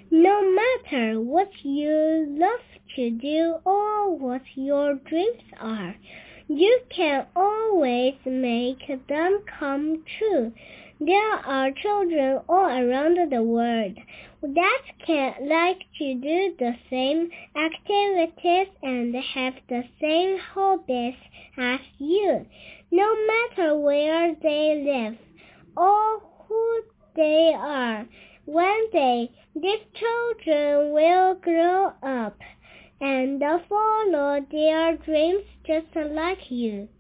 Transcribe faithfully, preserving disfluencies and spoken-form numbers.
No matter what you love to do or what your dreams are, you can always make them come true. There are children all around the world that can like to do the same activities and have the same hobbies as you, no matter where they live or who they are. One day, these children will grow up and follow their dreams just like you.